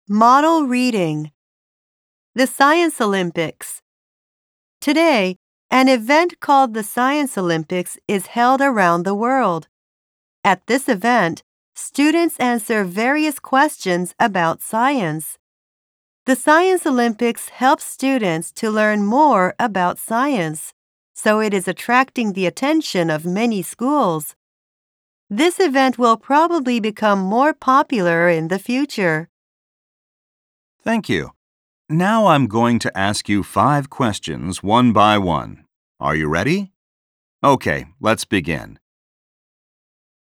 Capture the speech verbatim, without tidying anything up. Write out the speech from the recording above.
Model reading. The Science Olympics. Today, an event called the Science Olympics is held around the world. At this event, students answer various questions about science. The Science Olympics helps students to learn more about science, so it is attracting the attention of many schools. This event will probably become more popular in the future. Thank you. Now I'm going to ask you five questions one by one. Are you ready? Okay, let's begin.